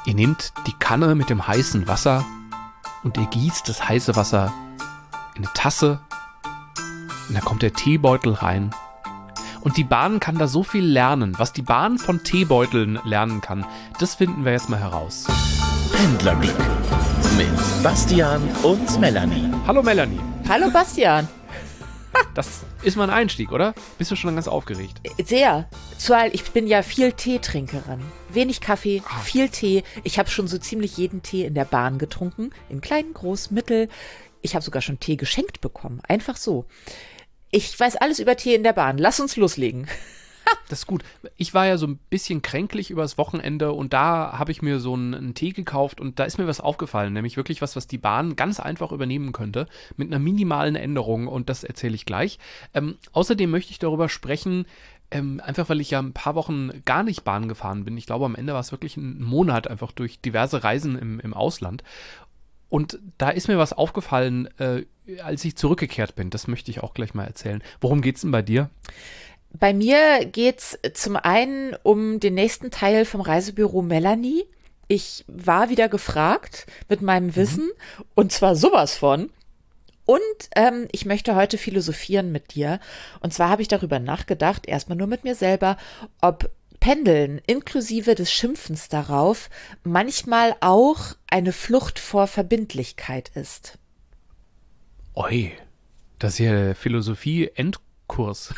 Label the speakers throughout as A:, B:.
A: Ihr nehmt die Kanne mit dem heißen Wasser und ihr gießt das heiße Wasser in eine Tasse und da kommt der Teebeutel rein. Und die Bahn kann da so viel lernen. Was die Bahn von Teebeuteln lernen kann, das finden wir jetzt mal heraus.
B: Händlerglück mit Bastian und Melanie.
A: Hallo Melanie.
C: Hallo Bastian.
A: Das ist mal ein Einstieg, oder? Bist du schon ganz aufgeregt?
C: Sehr. Zumal ich bin ja viel Teetrinkerin. Wenig Kaffee, viel Tee. Ich habe schon so ziemlich jeden Tee in der Bahn getrunken. In klein, groß, mittel. Ich habe sogar schon Tee geschenkt bekommen. Einfach so. Ich weiß alles über Tee in der Bahn. Lass uns loslegen.
A: Das ist gut. Ich war ja so ein bisschen kränklich übers Wochenende und da habe ich mir so einen Tee gekauft und da ist mir was aufgefallen, nämlich wirklich was die Bahn ganz einfach übernehmen könnte, mit einer minimalen Änderung und das erzähle ich gleich. Außerdem möchte ich darüber sprechen, einfach weil ich ja ein paar Wochen gar nicht Bahn gefahren bin. Ich glaube, am Ende war es wirklich ein Monat einfach durch diverse Reisen im Ausland. Und da ist mir was aufgefallen, als ich zurückgekehrt bin. Das möchte ich auch gleich mal erzählen. Worum geht's denn bei dir?
C: Bei mir geht's zum einen um den nächsten Teil vom Reisebüro Melanie. Ich war wieder gefragt mit meinem Wissen und zwar sowas von. Und ich möchte heute philosophieren mit dir. Und zwar habe ich darüber nachgedacht, erstmal nur mit mir selber, ob Pendeln inklusive des Schimpfens darauf manchmal auch eine Flucht vor Verbindlichkeit ist.
A: Oi, das ist ja der Philosophie-Endkurs.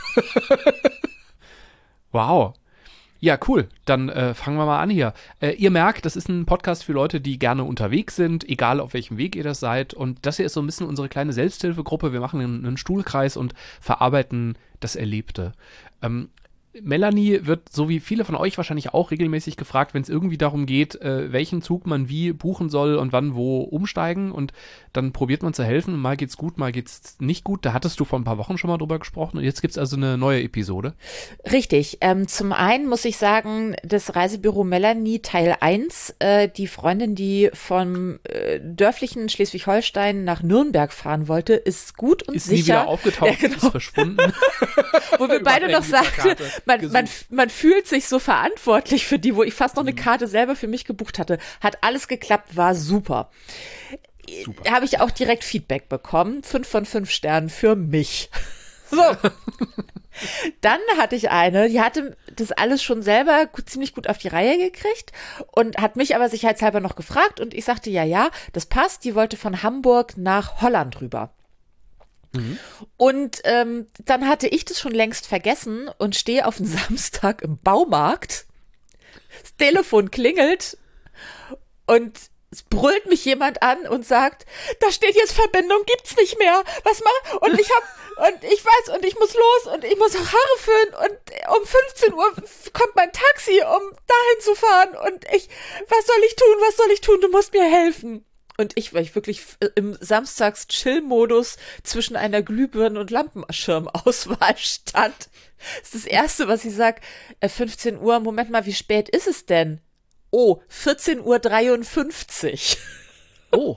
A: Wow. Ja, cool. Dann fangen wir mal an hier. Ihr merkt, das ist ein Podcast für Leute, die gerne unterwegs sind, egal auf welchem Weg ihr das seid. Und das hier ist so ein bisschen unsere kleine Selbsthilfegruppe. Wir machen einen Stuhlkreis und verarbeiten das Erlebte. Melanie wird, so wie viele von euch wahrscheinlich auch, regelmäßig gefragt, wenn es irgendwie darum geht, welchen Zug man wie buchen soll und wann wo umsteigen. Und dann probiert man zu helfen. Mal geht's gut, mal geht's nicht gut. Da hattest du vor ein paar Wochen schon mal drüber gesprochen. Und jetzt gibt's also eine neue Episode.
C: Richtig. Zum einen muss ich sagen, das Reisebüro Melanie Teil 1, die Freundin, die vom dörflichen Schleswig-Holstein nach Nürnberg fahren wollte, ist gut und
A: ist
C: sicher.
A: Ist nie wieder aufgetaucht,
C: ja, genau.
A: ist verschwunden.
C: Wo wir beide noch sagten, man fühlt sich so verantwortlich für die, wo ich fast noch eine Karte selber für mich gebucht hatte. Hat alles geklappt, war super. Da habe ich auch direkt Feedback bekommen. 5 von 5 Sternen für mich. So. Dann hatte ich eine, die hatte das alles schon selber ziemlich gut auf die Reihe gekriegt und hat mich aber sicherheitshalber noch gefragt und ich sagte, ja, das passt. Die wollte von Hamburg nach Holland rüber. Und dann hatte ich das schon längst vergessen und stehe auf den Samstag im Baumarkt. Das Telefon klingelt und es brüllt mich jemand an und sagt, da steht jetzt Verbindung, gibt's nicht mehr. Was mach? Und ich weiß und ich muss los und ich muss auch Haare föhnen und um 15 Uhr kommt mein Taxi, um dahin zu fahren und was soll ich tun? Du musst mir helfen. Und weil ich wirklich im Samstags-Chill-Modus zwischen einer Glühbirne- und Lampenschirmauswahl stand. Das ist das Erste, was ich sag. 15 Uhr, Moment mal, wie spät ist es denn? Oh, 14:53 Uhr.
A: Oh.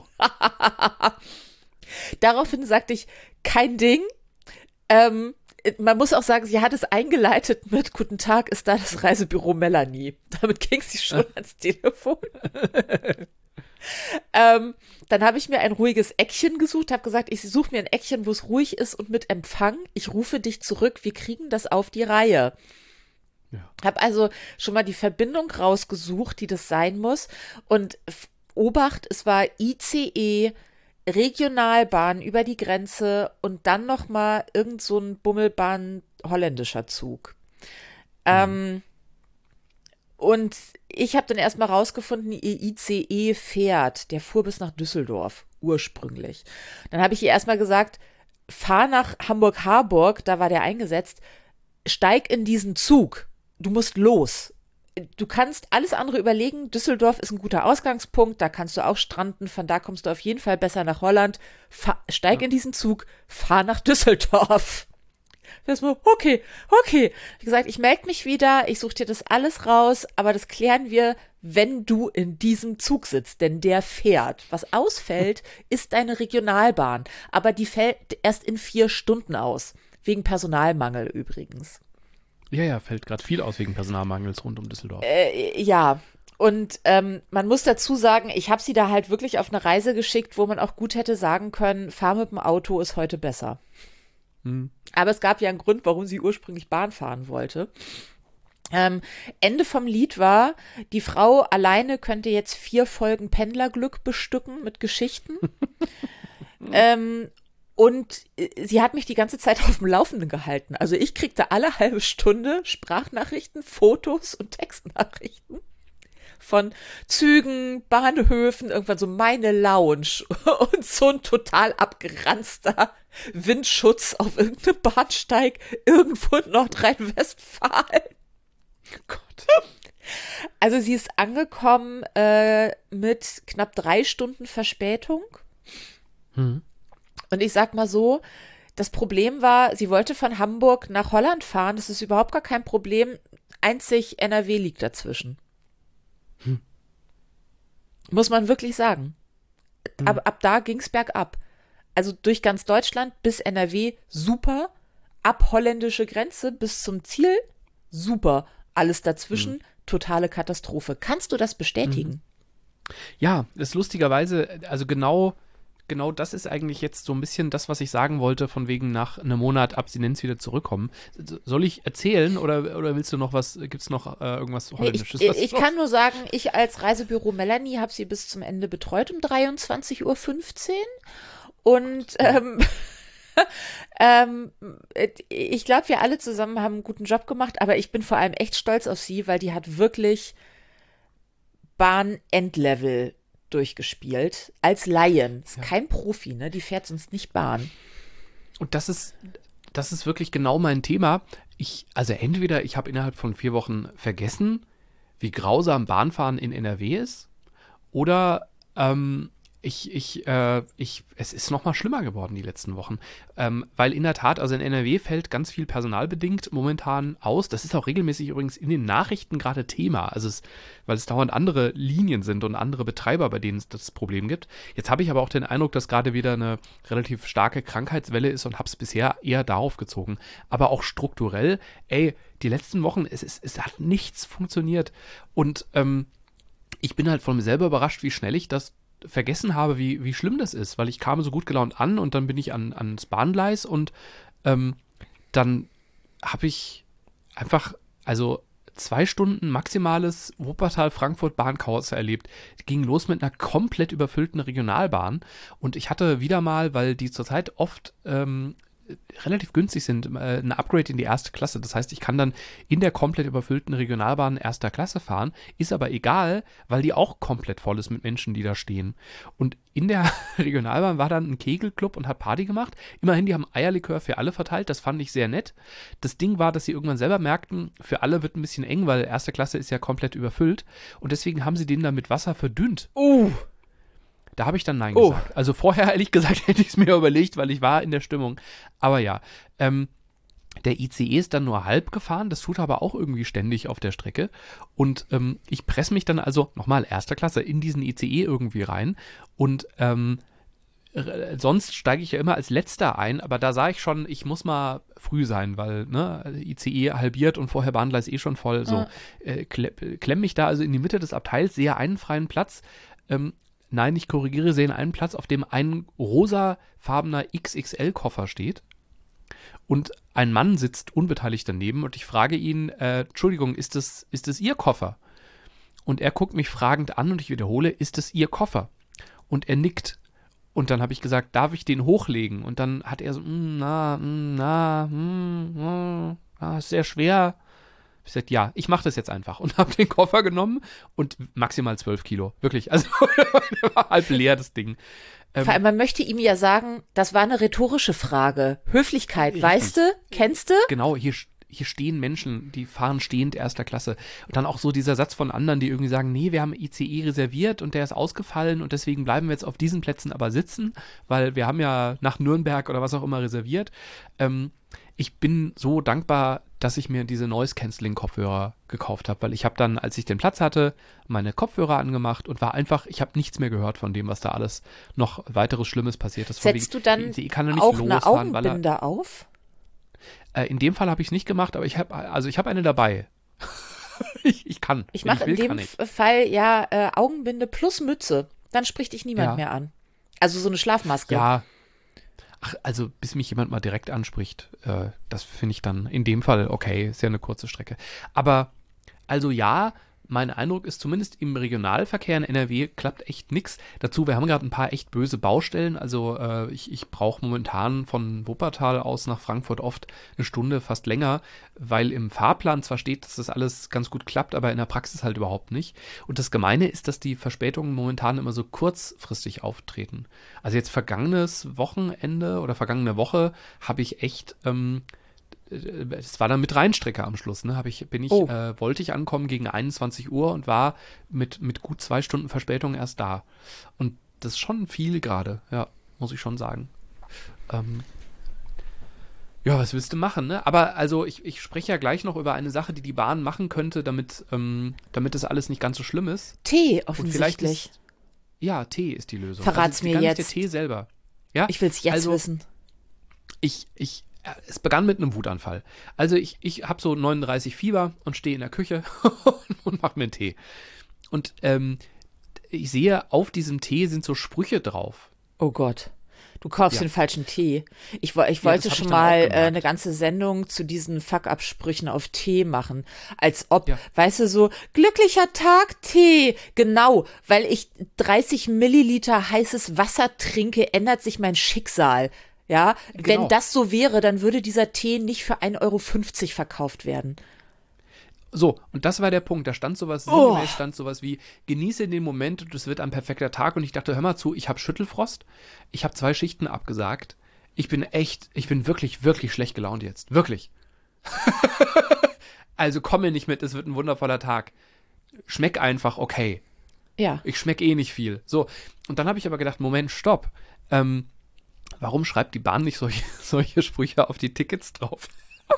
C: Daraufhin sagte ich, kein Ding. Man muss auch sagen, sie hat es eingeleitet mit Guten Tag, ist da das Reisebüro Melanie. Damit ging sie schon ans Telefon. Dann habe ich mir ein ruhiges Eckchen gesucht, habe gesagt, ich suche mir ein Eckchen, wo es ruhig ist und mit Empfang. Ich rufe dich zurück, wir kriegen das auf die Reihe. Ja. Habe also schon mal die Verbindung rausgesucht, die das sein muss. Und Obacht, es war ICE, Regionalbahn über die Grenze und dann noch mal irgend so ein Bummelbahn holländischer Zug. Und ich habe dann erstmal rausgefunden, ihr ICE fährt. Der fuhr bis nach Düsseldorf, ursprünglich. Dann habe ich ihr erstmal gesagt, fahr nach Hamburg-Harburg, da war der eingesetzt, steig in diesen Zug. Du musst los. Du kannst alles andere überlegen. Düsseldorf ist ein guter Ausgangspunkt, da kannst du auch stranden, von da kommst du auf jeden Fall besser nach Holland. Steig in diesen Zug, fahr nach Düsseldorf. Das war, okay. Wie gesagt, ich melde mich wieder, ich suche dir das alles raus, aber das klären wir, wenn du in diesem Zug sitzt, denn der fährt. Was ausfällt, ist deine Regionalbahn, aber die fällt erst in 4 Stunden aus, wegen Personalmangel übrigens.
A: Ja, fällt gerade viel aus wegen Personalmangels rund um Düsseldorf.
C: Ja, Und man muss dazu sagen, ich habe sie da halt wirklich auf eine Reise geschickt, wo man auch gut hätte sagen können, fahr mit dem Auto ist heute besser. Aber es gab ja einen Grund, warum sie ursprünglich Bahn fahren wollte. Ende vom Lied war, die Frau alleine könnte jetzt 4 Folgen Pendlerglück bestücken mit Geschichten. Und sie hat mich die ganze Zeit auf dem Laufenden gehalten. Also ich kriegte alle halbe Stunde Sprachnachrichten, Fotos und Textnachrichten von Zügen, Bahnhöfen, irgendwann so meine Lounge und so ein total abgeranzter Windschutz auf irgendeinem Bahnsteig irgendwo in Nordrhein-Westfalen. Gott. Also sie ist angekommen mit knapp 3 Stunden Verspätung. Und ich sag mal so, das Problem war, sie wollte von Hamburg nach Holland fahren. Das ist überhaupt gar kein Problem. Einzig NRW liegt dazwischen. Muss man wirklich sagen. Ab da ging's bergab. Also durch ganz Deutschland bis NRW super. Ab holländische Grenze bis zum Ziel super. Alles dazwischen totale Katastrophe. Kannst du das bestätigen?
A: Ja, ist lustigerweise, also genau das ist eigentlich jetzt so ein bisschen das, was ich sagen wollte, von wegen nach einem Monat Abstinenz wieder zurückkommen. Soll ich erzählen oder willst du noch was, gibt's noch irgendwas Holländisches?
C: Ich kann nur sagen, ich als Reisebüro Melanie habe sie bis zum Ende betreut um 23:15 Uhr und ich glaube, wir alle zusammen haben einen guten Job gemacht, aber ich bin vor allem echt stolz auf sie, weil die hat wirklich Bahn-Endlevel durchgespielt, als Laien. Ist kein Profi, ne? Die fährt sonst nicht Bahn.
A: Und das ist wirklich genau mein Thema. Also entweder ich habe innerhalb von 4 Wochen vergessen, wie grausam Bahnfahren in NRW ist, oder es ist noch mal schlimmer geworden die letzten Wochen, weil in der Tat, also in NRW fällt ganz viel personalbedingt momentan aus. Das ist auch regelmäßig übrigens in den Nachrichten gerade Thema, also weil es dauernd andere Linien sind und andere Betreiber, bei denen es das Problem gibt. Jetzt habe ich aber auch den Eindruck, dass gerade wieder eine relativ starke Krankheitswelle ist und habe es bisher eher darauf gezogen. Aber auch strukturell, die letzten Wochen, es hat nichts funktioniert. Und ich bin halt von mir selber überrascht, wie schnell ich das vergessen habe, wie schlimm das ist, weil ich kam so gut gelaunt an und dann bin ich ans Bahngleis und dann habe ich einfach, also 2 Stunden maximales Wuppertal-Frankfurt-Bahnchaos erlebt. Ging los mit einer komplett überfüllten Regionalbahn und ich hatte wieder mal, weil die zurzeit oft relativ günstig sind, ein Upgrade in die 1. Klasse. Das heißt, ich kann dann in der komplett überfüllten Regionalbahn 1. Klasse fahren, ist aber egal, weil die auch komplett voll ist mit Menschen, die da stehen. Und in der Regionalbahn war dann ein Kegelclub und hat Party gemacht. Immerhin, die haben Eierlikör für alle verteilt, das fand ich sehr nett. Das Ding war, dass sie irgendwann selber merkten, für alle wird ein bisschen eng, weil 1. Klasse ist ja komplett überfüllt und deswegen haben sie den dann mit Wasser verdünnt. Da habe ich dann Nein gesagt. Also vorher, ehrlich gesagt, hätte ich es mir überlegt, weil ich war in der Stimmung. Aber ja, der ICE ist dann nur halb gefahren, das tut aber auch irgendwie ständig auf der Strecke. Und ich presse mich dann also, nochmal 1. Klasse, in diesen ICE irgendwie rein. Und sonst steige ich ja immer als Letzter ein, aber da sah ich schon, ich muss mal früh sein, weil ICE halbiert und vorher Bahngleis schon voll. So, klemm mich da also in die Mitte des Abteils, sehe einen freien Platz. Nein, ich korrigiere, sehe einen Platz, auf dem ein rosafarbener XXL-Koffer steht und ein Mann sitzt unbeteiligt daneben und ich frage ihn, Entschuldigung, ist das Ihr Koffer? Und er guckt mich fragend an und ich wiederhole, ist es Ihr Koffer? Und er nickt. Und dann habe ich gesagt, darf ich den hochlegen? Und dann hat er so, ist sehr schwer. Ich sagte, ja, ich mache das jetzt einfach und habe den Koffer genommen und maximal 12 Kilo. Wirklich, also war halb leer das Ding.
C: Vor allem, man möchte ihm ja sagen, das war eine rhetorische Frage. Höflichkeit, weißt du, kennst du?
A: Genau, hier stehen Menschen, die fahren stehend 1. Klasse. Und dann auch so dieser Satz von anderen, die irgendwie sagen, nee, wir haben ICE reserviert und der ist ausgefallen und deswegen bleiben wir jetzt auf diesen Plätzen aber sitzen, weil wir haben ja nach Nürnberg oder was auch immer reserviert. Ich bin so dankbar, dass ich mir diese Noise-Canceling-Kopfhörer gekauft habe, weil ich habe dann, als ich den Platz hatte, meine Kopfhörer angemacht und war einfach, ich habe nichts mehr gehört von dem, was da alles noch weiteres Schlimmes passiert ist.
C: Setzt du dann auch eine Augenbinde auf?
A: In dem Fall habe ich es nicht gemacht, aber ich habe eine dabei. Ich kann.
C: Ich
A: Wenn
C: mache
A: will,
C: in
A: kann
C: dem
A: ich.
C: Fall ja Augenbinde plus Mütze. Dann spricht dich niemand
A: Ja.
C: mehr an. Also so eine Schlafmaske.
A: Ja. Ach, also bis mich jemand mal direkt anspricht, das finde ich dann in dem Fall okay, ist ja eine kurze Strecke. Aber also ja, mein Eindruck ist zumindest im Regionalverkehr in NRW klappt echt nix. Dazu, wir haben gerade ein paar echt böse Baustellen. Also ich brauche momentan von Wuppertal aus nach Frankfurt oft eine Stunde, fast länger, weil im Fahrplan zwar steht, dass das alles ganz gut klappt, aber in der Praxis halt überhaupt nicht. Und das Gemeine ist, dass die Verspätungen momentan immer so kurzfristig auftreten. Also jetzt vergangenes Wochenende oder vergangene Woche habe ich echt es war dann mit Rheinstrecke am Schluss, ne?
C: Oh.
A: Wollte ich ankommen gegen 21 Uhr und war mit gut 2 Stunden Verspätung erst da. Und das ist schon viel gerade, ja, muss ich schon sagen. Ja, was willst du machen, ne? Aber also ich spreche ja gleich noch über eine Sache, die die Bahn machen könnte, damit das alles nicht ganz so schlimm ist.
C: Tee
A: Und vielleicht
C: offensichtlich.
A: ja, Tee ist die Lösung.
C: Verrat's mir
A: gar nicht
C: jetzt.
A: der Tee selber. Ja,
C: Ich will es jetzt
A: also,
C: wissen.
A: Es begann mit einem Wutanfall. Also ich habe so 39 Fieber und stehe in der Küche und mache mir einen Tee. Und ich sehe, auf diesem Tee sind so Sprüche drauf.
C: Oh Gott. Du kaufst
A: Ja.
C: den falschen Tee. Ich wollte
A: das hab
C: schon
A: ich dann
C: mal
A: auch gemerkt.
C: eine ganze Sendung zu diesen Fuck-up-Sprüchen auf Tee machen. Als ob,
A: Ja.
C: weißt du, so, glücklicher Tag, Tee. Genau, weil ich 30 Milliliter heißes Wasser trinke, ändert sich mein Schicksal. Ja,
A: Genau.
C: wenn das so wäre, dann würde dieser Tee nicht für 1,50 € verkauft werden.
A: So, und das war der Punkt. Da stand sowas,
C: Oh.
A: sinngemäß stand sowas wie, genieße den Moment und es wird ein perfekter Tag. Und ich dachte, hör mal zu, ich habe Schüttelfrost, ich habe 2 Schichten abgesagt. Ich bin wirklich, wirklich schlecht gelaunt jetzt. Wirklich. Also komm mir nicht mit, es wird ein wundervoller Tag. Schmeck einfach okay.
C: Ja.
A: Ich schmecke eh nicht viel. So, und dann habe ich aber gedacht, Moment, stopp. Warum schreibt die Bahn nicht solche Sprüche auf die Tickets drauf?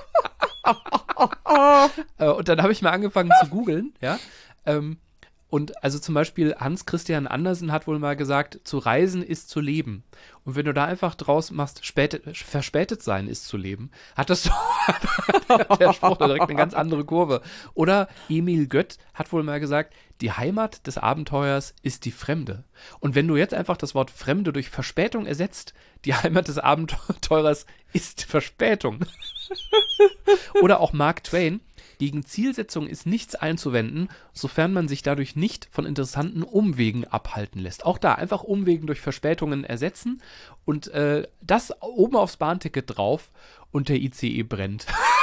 A: Und dann habe ich mal angefangen zu googeln, ja. Und also zum Beispiel Hans Christian Andersen hat wohl mal gesagt, zu reisen ist zu leben. Und wenn du da einfach draus machst, verspätet sein ist zu leben, hat das der Spruch da direkt eine ganz andere Kurve. Oder Emil Gött hat wohl mal gesagt, die Heimat des Abenteuers ist die Fremde. Und wenn du jetzt einfach das Wort Fremde durch Verspätung ersetzt, die Heimat des Abenteurers ist Verspätung. Oder auch Mark Twain, gegen Zielsetzung ist nichts einzuwenden, sofern man sich dadurch nicht von interessanten Umwegen abhalten lässt. Auch da einfach Umwegen durch Verspätungen ersetzen und das oben aufs Bahnticket drauf und der ICE brennt.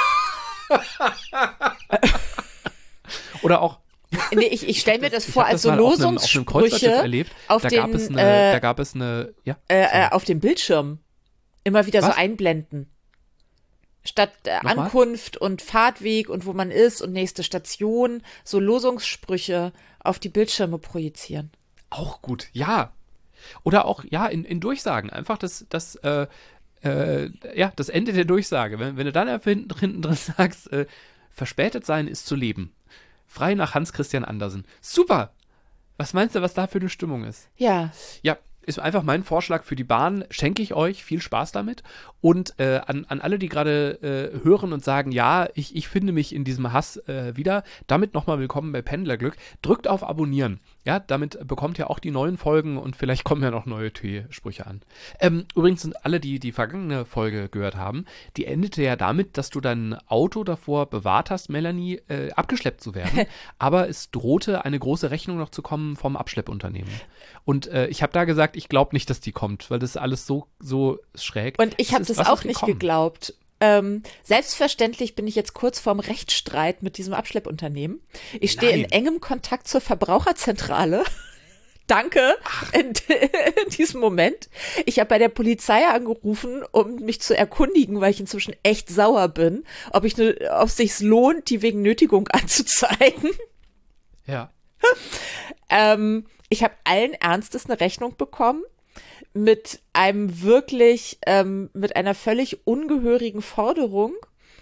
A: Oder auch
C: Nee, ich stelle mir das
A: ich
C: vor
A: hab
C: als
A: das
C: so
A: mal auf einem Kreuzfahrtschiff
C: Losungssprüche
A: erlebt.
C: auf
A: Da
C: den,
A: gab es eine ja,
C: auf dem Bildschirm. Immer wieder so
A: Was?
C: einblenden. Statt
A: Nochmal?
C: Ankunft und Fahrtweg und wo man ist und nächste Station, so Losungssprüche auf die Bildschirme projizieren.
A: auch gut, ja. Oder auch, ja, in Durchsagen. Einfach das Ende der Durchsage. Wenn du dann einfach hinten drin sagst, verspätet sein ist zu leben. Frei nach Hans Christian Andersen. Super! Was meinst du, was da für eine Stimmung ist?
C: Ja,
A: Ja, ist einfach mein Vorschlag für die Bahn. Schenke ich euch viel Spaß damit. Und an alle, die gerade hören und sagen, ja, ich finde mich in diesem Hass wieder, damit nochmal willkommen bei Pendlerglück. Drückt auf Abonnieren. Ja, damit bekommt ihr auch die neuen Folgen und vielleicht kommen ja noch neue Sprüche an. Übrigens sind alle, die vergangene Folge gehört haben, die endete ja damit, dass du dein Auto davor bewahrt hast, Melanie, abgeschleppt zu werden. Aber es drohte eine große Rechnung noch zu kommen vom Abschleppunternehmen. Und ich habe da gesagt, ich glaube nicht, dass die kommt, weil das alles so schräg.
C: und ich habe
A: Es
C: das
A: ist
C: auch
A: was
C: nicht
A: gekommen.
C: geglaubt. Selbstverständlich bin ich jetzt kurz vorm Rechtsstreit mit diesem Abschleppunternehmen. Ich stehe in
A: Nein.
C: engem Kontakt zur Verbraucherzentrale. Danke in diesem Moment. Ich habe bei der Polizei angerufen, um mich zu erkundigen, weil ich inzwischen echt sauer bin, ob es sich lohnt, die wegen Nötigung anzuzeigen.
A: Ja.
C: Ich habe allen Ernstes eine Rechnung bekommen mit einem wirklich, mit einer völlig ungehörigen Forderung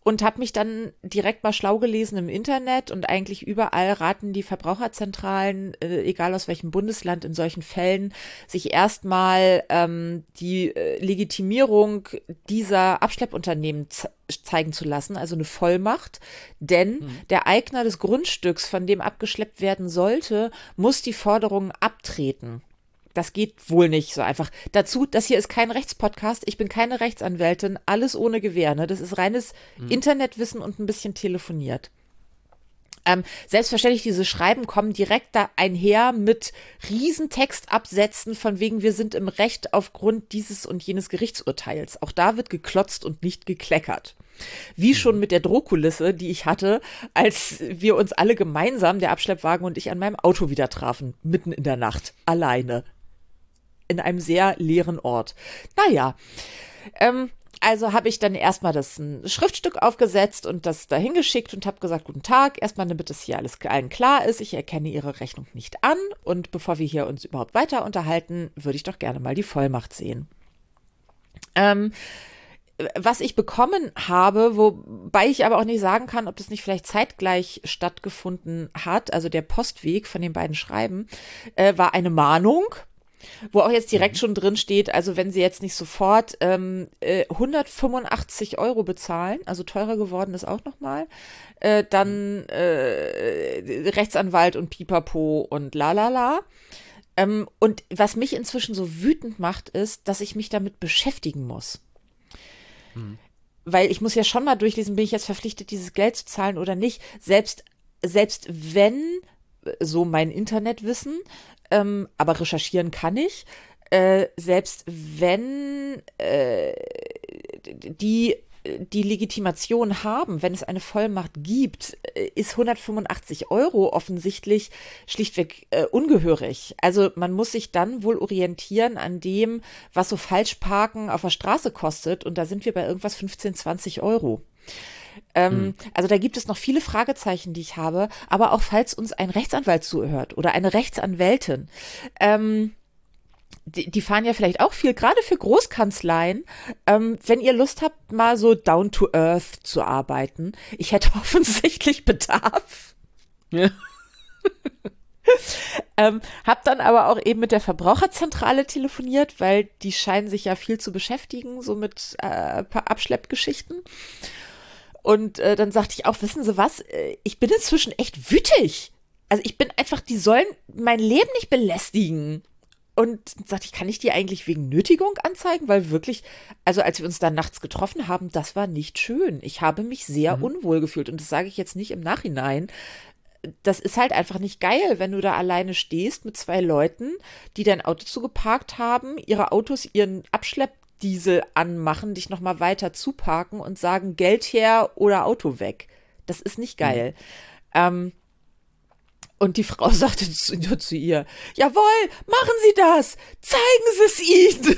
C: und habe mich dann direkt mal schlau gelesen im Internet und eigentlich überall raten die Verbraucherzentralen, egal aus welchem Bundesland, in solchen Fällen sich erstmal die Legitimierung dieser Abschleppunternehmen zeigen zu lassen, also eine Vollmacht, denn der Eigner des Grundstücks, von dem abgeschleppt werden sollte, muss die Forderungen abtreten. Das geht wohl nicht so einfach. Dazu, das hier ist kein Rechtspodcast, ich bin keine Rechtsanwältin, alles ohne Gewähr. Ne? Das ist reines Internetwissen und ein bisschen telefoniert. Selbstverständlich, diese Schreiben kommen direkt da einher mit Riesentextabsätzen von wegen, wir sind im Recht aufgrund dieses und jenes Gerichtsurteils. Auch da wird geklotzt und nicht gekleckert. Wie schon mit der Drohkulisse, die ich hatte, als wir uns alle gemeinsam, der Abschleppwagen und ich, an meinem Auto wieder trafen, mitten in der Nacht, alleine. In einem sehr leeren Ort. Naja, also habe ich dann erstmal das ein Schriftstück aufgesetzt und das dahin geschickt und habe gesagt, guten Tag, erstmal, damit es hier alles allen klar ist, ich erkenne Ihre Rechnung nicht an und bevor wir hier uns überhaupt weiter unterhalten, würde ich doch gerne mal die Vollmacht sehen. Was ich bekommen habe, wobei ich aber auch nicht sagen kann, ob das nicht vielleicht zeitgleich stattgefunden hat, also der Postweg von den beiden Schreiben, war eine Mahnung, wo auch jetzt direkt schon drin steht, also wenn Sie jetzt nicht sofort 185 € bezahlen, also teurer geworden ist auch nochmal, dann Rechtsanwalt und Pipapo und lalala. Und was mich inzwischen so wütend macht, ist, dass ich mich damit beschäftigen muss. Weil ich muss ja schon mal durchlesen, bin ich jetzt verpflichtet, dieses Geld zu zahlen oder nicht. Selbst wenn, so mein Internetwissen, aber recherchieren kann ich, selbst wenn die Legitimation haben, wenn es eine Vollmacht gibt, ist 185 € offensichtlich schlichtweg ungehörig. Also man muss sich dann wohl orientieren an dem, was so Falschparken auf der Straße kostet und da sind wir bei irgendwas 15, 20 €. Also da gibt es noch viele Fragezeichen, die ich habe, aber auch falls uns ein Rechtsanwalt zuhört oder eine Rechtsanwältin, die fahren ja vielleicht auch viel, gerade für Großkanzleien, wenn ihr Lust habt, mal so down to earth zu arbeiten. Ich hätte offensichtlich Bedarf.
A: Ja.
C: Hab dann aber auch eben mit der Verbraucherzentrale telefoniert, weil die scheinen sich ja viel zu beschäftigen, so mit paar Abschleppgeschichten. Und dann sagte ich auch, wissen Sie was, ich bin inzwischen echt wütig. Also ich bin einfach, die sollen mein Leben nicht belästigen. Und sagte ich, kann ich die eigentlich wegen Nötigung anzeigen? Weil wirklich, also als wir uns dann nachts getroffen haben, das war nicht schön. Ich habe mich sehr unwohl gefühlt. Und das sage ich jetzt nicht im Nachhinein. Das ist halt einfach nicht geil, wenn du da alleine stehst mit zwei Leuten, die dein Auto zugeparkt haben, ihre Autos ihren Abschleppdiesel anmachen, dich nochmal weiter zuparken und sagen, Geld her oder Auto weg. Das ist nicht geil. Und die Frau sagte nur zu ihr, jawohl, machen Sie das, zeigen Sie es ihnen.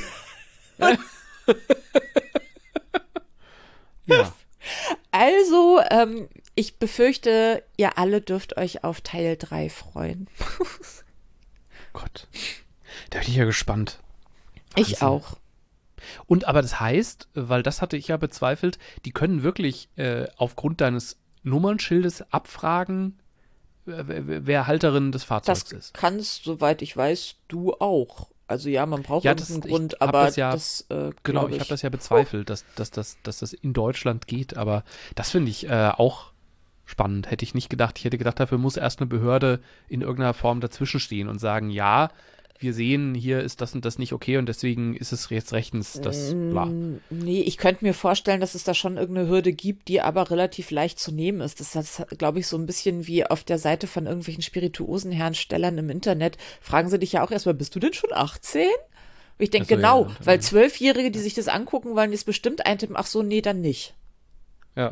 A: Ja.
C: Also, ich befürchte, ihr alle dürft euch auf Teil 3 freuen.
A: Gott. Da bin ich ja gespannt.
C: Ich
A: Wahnsinn.
C: auch.
A: Und aber das heißt, weil das hatte ich ja bezweifelt, die können wirklich aufgrund deines Nummernschildes abfragen, wer Halterin des Fahrzeugs
C: Das
A: ist.
C: kannst, soweit ich weiß, du auch. Also ja, man braucht
A: Ja,
C: irgendeinen Grund,
A: ich hab
C: aber
A: das ja,
C: das
A: Genau,
C: glaub
A: ich habe das ja bezweifelt, dass das in Deutschland geht, aber das finde ich auch spannend. Hätte ich nicht gedacht. Ich hätte gedacht, dafür muss erst eine Behörde in irgendeiner Form dazwischen stehen und sagen, ja, wir sehen, hier ist das und das nicht okay und deswegen ist es jetzt rechtens das bla.
C: Nee, ich könnte mir vorstellen, dass es da schon irgendeine Hürde gibt, die aber relativ leicht zu nehmen ist. Das ist, glaube ich, so ein bisschen wie auf der Seite von irgendwelchen Spirituosenherstellern im Internet. Fragen sie dich ja auch erstmal, bist du denn schon 18? Und ich denke,
A: Ach so,
C: genau,
A: ja,
C: weil 12-Jährige, die sich das angucken wollen, jetzt bestimmt eintippen, ach so, nee, dann nicht.
A: Ja.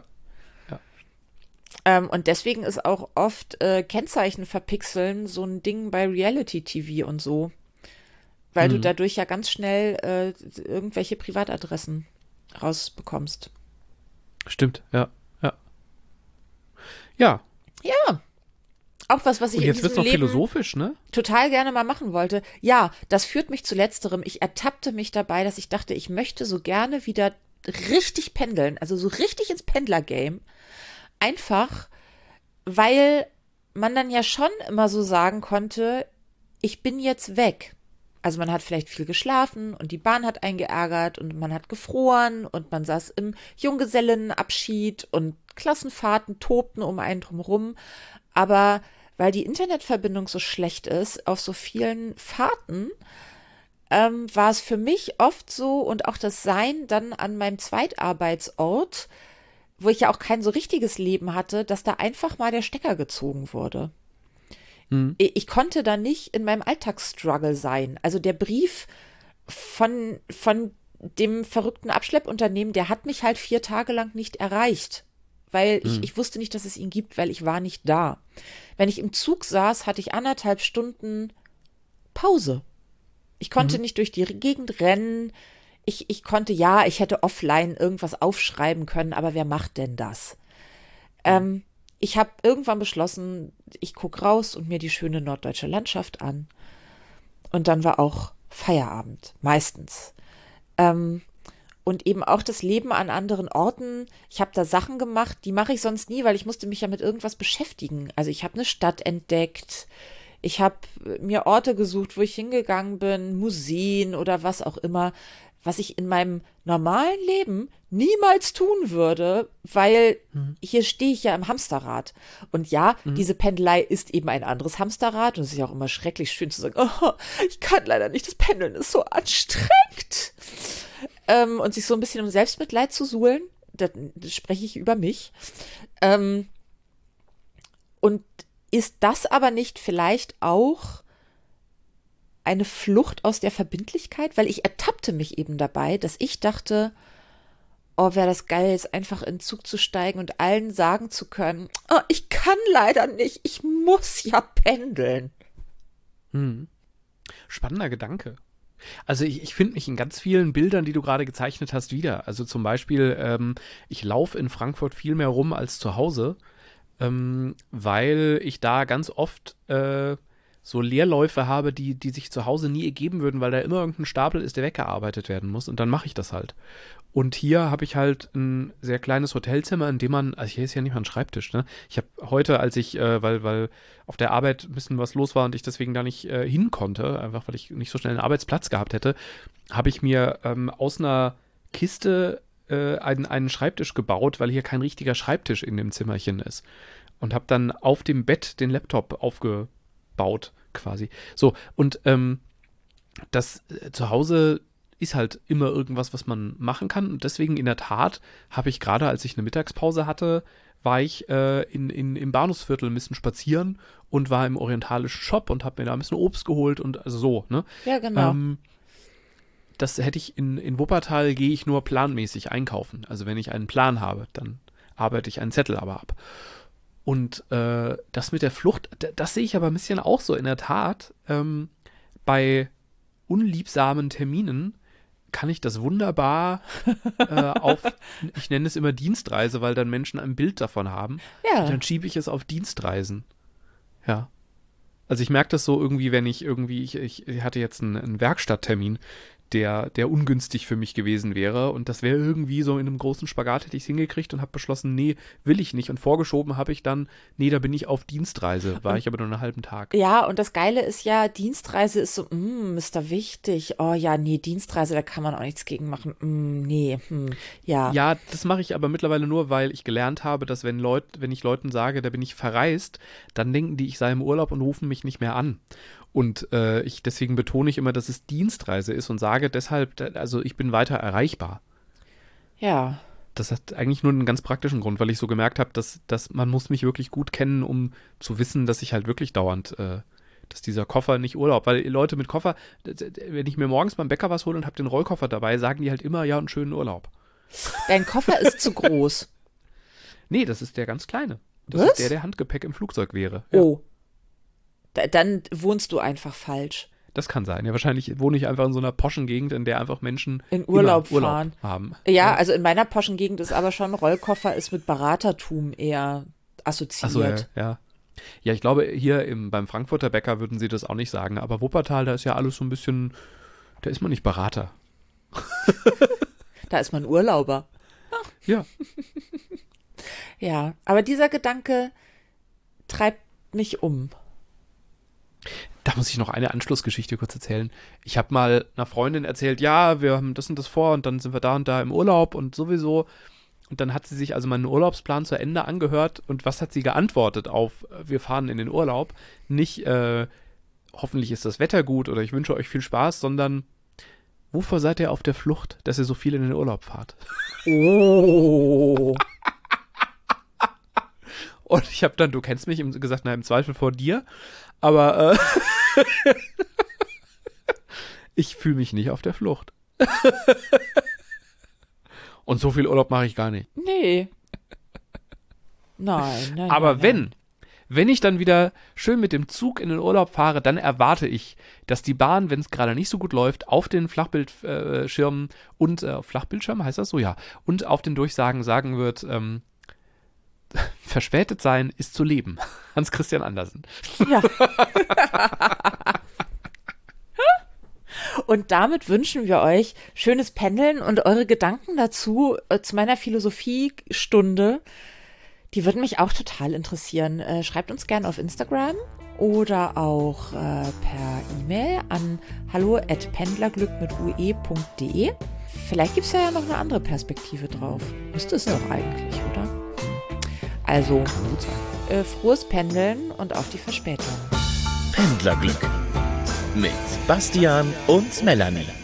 C: Und deswegen ist auch oft Kennzeichen verpixeln so ein Ding bei Reality-TV und so. Weil du dadurch ja ganz schnell irgendwelche Privatadressen rausbekommst.
A: Stimmt, ja. Ja.
C: Ja. Auch was ich
A: Und
C: in
A: jetzt wird es
C: diesem
A: noch
C: Leben
A: philosophisch, ne?
C: total gerne mal machen wollte. Ja, das führt mich zu letzterem. Ich ertappte mich dabei, dass ich dachte, ich möchte so gerne wieder richtig pendeln, also so richtig ins Pendler-Game. Einfach, weil man dann ja schon immer so sagen konnte, ich bin jetzt weg. Also man hat vielleicht viel geschlafen und die Bahn hat einen geärgert und man hat gefroren und man saß im Junggesellenabschied und Klassenfahrten tobten um einen drumherum. Aber weil die Internetverbindung so schlecht ist auf so vielen Fahrten, war es für mich oft so und auch das Sein dann an meinem Zweitarbeitsort, wo ich ja auch kein so richtiges Leben hatte, dass da einfach mal der Stecker gezogen wurde. Ich konnte da nicht in meinem Alltagsstruggle sein. Also der Brief von dem verrückten Abschleppunternehmen, der hat mich halt 4 Tage lang nicht erreicht, weil ich wusste nicht, dass es ihn gibt, weil ich war nicht da. Wenn ich im Zug saß, hatte ich 1,5 Stunden Pause. Ich konnte nicht durch die Gegend rennen. Ich konnte, ja, ich hätte offline irgendwas aufschreiben können, aber wer macht denn das? Ich habe irgendwann beschlossen, ich gucke raus und mir die schöne norddeutsche Landschaft an. Und dann war auch Feierabend, meistens. Und eben auch das Leben an anderen Orten. Ich habe da Sachen gemacht, die mache ich sonst nie, weil ich musste mich ja mit irgendwas beschäftigen. Also ich habe eine Stadt entdeckt. Ich habe mir Orte gesucht, wo ich hingegangen bin, Museen oder was auch immer, was ich in meinem normalen Leben niemals tun würde, weil hier stehe ich ja im Hamsterrad. Und ja, diese Pendelei ist eben ein anderes Hamsterrad und es ist ja auch immer schrecklich schön zu sagen, oh, ich kann leider nicht, das Pendeln ist so anstrengend. Und sich so ein bisschen um Selbstmitleid zu suhlen, das spreche ich über mich. Und ist das aber nicht vielleicht auch eine Flucht aus der Verbindlichkeit? Weil ich ertappte mich eben dabei, dass ich dachte, oh, wäre das geil, jetzt einfach in den Zug zu steigen und allen sagen zu können, oh, ich kann leider nicht, ich muss ja pendeln.
A: Spannender Gedanke. Also ich finde mich in ganz vielen Bildern, die du gerade gezeichnet hast, wieder. Also zum Beispiel, ich laufe in Frankfurt viel mehr rum als zu Hause, weil ich da ganz oft so Leerläufe habe, die sich zu Hause nie ergeben würden, weil da immer irgendein Stapel ist, der weggearbeitet werden muss und dann mache ich das halt. Und hier habe ich halt ein sehr kleines Hotelzimmer, in dem man, also hier ist ja nicht mal ein Schreibtisch, ne? Ich habe heute, als ich, weil auf der Arbeit ein bisschen was los war und ich deswegen da nicht hin konnte, einfach weil ich nicht so schnell einen Arbeitsplatz gehabt hätte, habe ich mir aus einer Kiste einen Schreibtisch gebaut, weil hier kein richtiger Schreibtisch in dem Zimmerchen ist. Und habe dann auf dem Bett den Laptop aufgebaut, quasi. So, und das zu Hause ist halt immer irgendwas, was man machen kann. Und deswegen in der Tat habe ich gerade, als ich eine Mittagspause hatte, war ich im Bahnhofsviertel ein bisschen spazieren und war im orientalischen Shop und habe mir da ein bisschen Obst geholt und also so, ne?
C: Ja, genau.
A: Das hätte ich in Wuppertal, gehe ich nur planmäßig einkaufen. Also wenn ich einen Plan habe, dann arbeite ich einen Zettel aber ab. Und das mit der Flucht, das sehe ich aber ein bisschen auch so in der Tat. Bei unliebsamen Terminen kann ich das wunderbar auf, ich nenne es immer Dienstreise, weil dann Menschen ein Bild davon haben.
C: Ja.
A: Und dann schiebe ich es auf Dienstreisen. Ja. Also ich merke das so irgendwie, wenn ich hatte jetzt einen Werkstatttermin, der ungünstig für mich gewesen wäre und das wäre irgendwie so in einem großen Spagat, hätte ich es hingekriegt und habe beschlossen, nee, will ich nicht. Und vorgeschoben habe ich dann, nee, da bin ich auf Dienstreise, war ich aber nur einen halben Tag.
C: Ja, und das Geile ist ja, Dienstreise ist so, ist da wichtig. Oh ja, nee, Dienstreise, da kann man auch nichts gegen machen. Ja.
A: Ja, das mache ich aber mittlerweile nur, weil ich gelernt habe, dass wenn ich Leuten sage, da bin ich verreist, dann denken die, ich sei im Urlaub und rufen mich nicht mehr an. Und deswegen betone ich immer, dass es Dienstreise ist und sage deshalb, also ich bin weiter erreichbar.
C: Ja.
A: Das hat eigentlich nur einen ganz praktischen Grund, weil ich so gemerkt habe, dass man muss mich wirklich gut kennen, um zu wissen, dass ich halt wirklich dauernd, dass dieser Koffer nicht Urlaub, weil Leute mit Koffer, wenn ich mir morgens beim Bäcker was hole und habe den Rollkoffer dabei, sagen die halt immer, ja, einen schönen Urlaub.
C: Dein Koffer ist zu groß.
A: Nee, das ist der ganz kleine. Das
C: Was?
A: ist der Handgepäck im Flugzeug wäre. Ja.
C: Oh. Dann wohnst du einfach falsch.
A: Das kann sein. Ja, wahrscheinlich wohne ich einfach in so einer poschen Gegend, in der einfach Menschen
C: In Urlaub
A: immer
C: fahren.
A: haben.
C: Ja, also in meiner poschen Gegend ist aber schon Rollkoffer ist mit Beratertum eher assoziiert.
A: Achso, ja. Ja, ich glaube, hier beim Frankfurter Bäcker würden sie das auch nicht sagen, aber Wuppertal, da ist ja alles so ein bisschen, da ist man nicht Berater.
C: Da ist man Urlauber.
A: Ja.
C: Ja, aber dieser Gedanke treibt mich um.
A: Da muss ich noch eine Anschlussgeschichte kurz erzählen. Ich habe mal einer Freundin erzählt, ja, wir haben das und das vor und dann sind wir da und da im Urlaub und sowieso. Und dann hat sie sich also meinen Urlaubsplan zu Ende angehört und was hat sie geantwortet auf, wir fahren in den Urlaub? Nicht, hoffentlich ist das Wetter gut oder ich wünsche euch viel Spaß, sondern wovor seid ihr auf der Flucht, dass ihr so viel in den Urlaub fahrt?
C: Oh.
A: Und ich habe dann, du kennst mich, gesagt, na, im Zweifel vor dir, aber ich fühle mich nicht auf der Flucht. Und so viel Urlaub mache ich gar nicht.
C: Nee. Nein.
A: Aber
C: nein.
A: wenn ich dann wieder schön mit dem Zug in den Urlaub fahre, dann erwarte ich, dass die Bahn, wenn es gerade nicht so gut läuft, auf den Flachbildschirmen und auf Flachbildschirm, heißt das so? Ja. Und auf den Durchsagen sagen wird, verspätet sein ist zu leben. Hans Christian Andersen.
C: Ja. Und damit wünschen wir euch schönes Pendeln und eure Gedanken dazu zu meiner Philosophiestunde. Die würden mich auch total interessieren. Schreibt uns gerne auf Instagram oder auch per E-Mail an hallo@pendlerglück.ue.de. Vielleicht gibt es ja noch eine andere Perspektive drauf. Müsste es doch eigentlich, oder? Also, frohes Pendeln und auf die Verspätung.
B: Pendlerglück mit Bastian und Melanie.